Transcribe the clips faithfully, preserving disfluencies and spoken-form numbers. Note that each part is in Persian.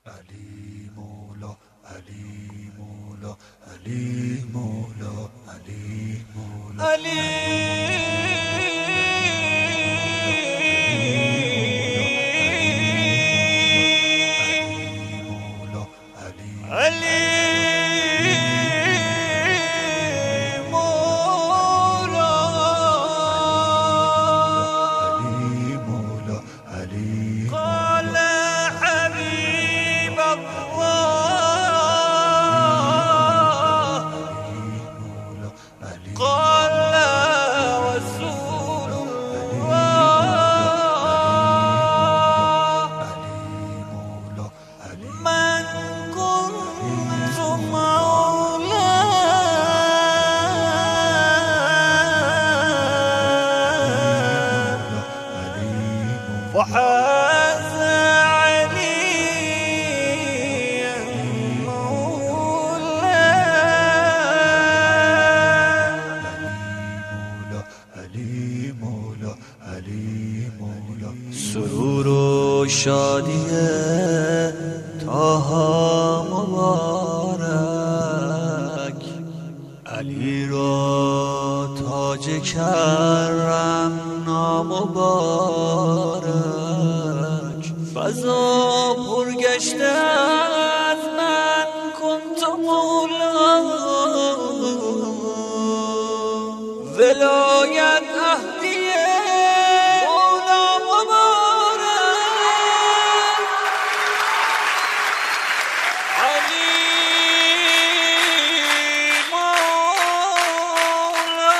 علی مولا علی مولا علی مولا علی مولا علی وحاز علي مولا سرور و شادی طه مبارک، علی را تاج کرم نامبارک. فضا پرگشته از من کنت مولا، ولایت عهدیه مولا مبارک. علی مولا،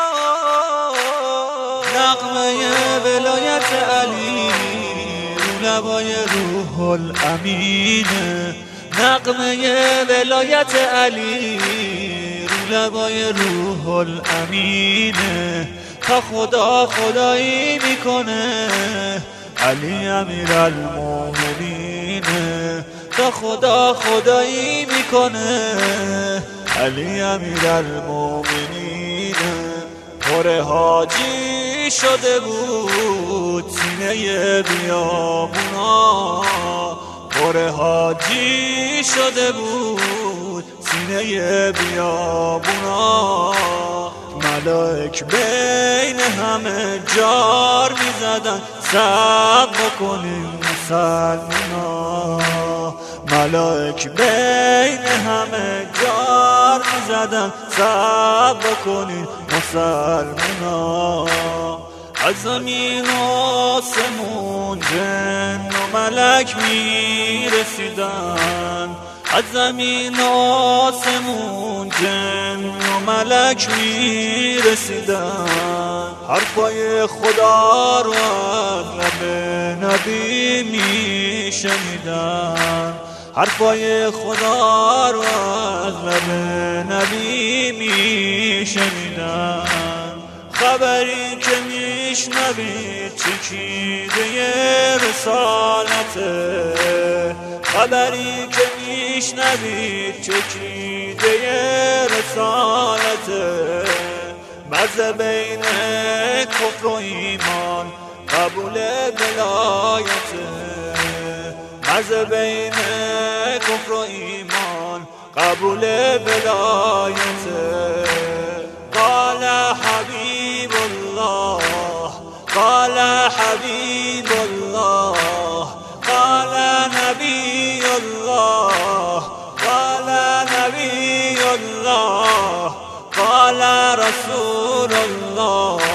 نغمه ولایت علی لبای روح الامین، نغمه ولایت علی لبای روح الامین. تا خدا خدایی میکنه علی امیرالمومنین، تا خدا خدایی میکنه علی امیرالمومنین. پر حاجی شده بود سینه بیابونا، پر حاجی شده بود سینه بیابونا. ملائک بین همه جار میزدن صبر بکنین مسلمونا، ملائک بین همه جار میزدن صبر بکنین مسلمونا. از زمین و آسمون جن و ملک میرسیدن، از زمین و آسمون جن و ملک میرسیدن. حرفای خدا رو از لب نبی میشنیدن، حرفای خدا رو از لب نبی میشنیدن. خبری که میشنوید چکیده رسالته، خبری که میشنوید چکیده رسالته. مزه بین کفر و ایمان قبول ولایته، مزه بین کفر و ایمان قبول ولایته. قال حبیب الله، قال حبیب الله، قال نبی الله، قال نبی الله، قال رسول الله.